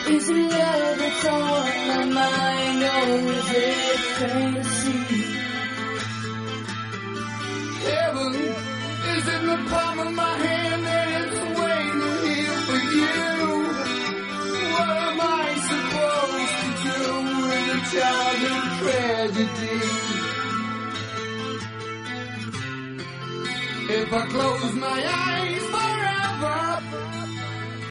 Is it love that's on my mind, or is it fantasy? Heaven is in the palm of my hand and it's waiting here for you. What am I supposed to do with a childhood tragedy? If I close my eyes forever,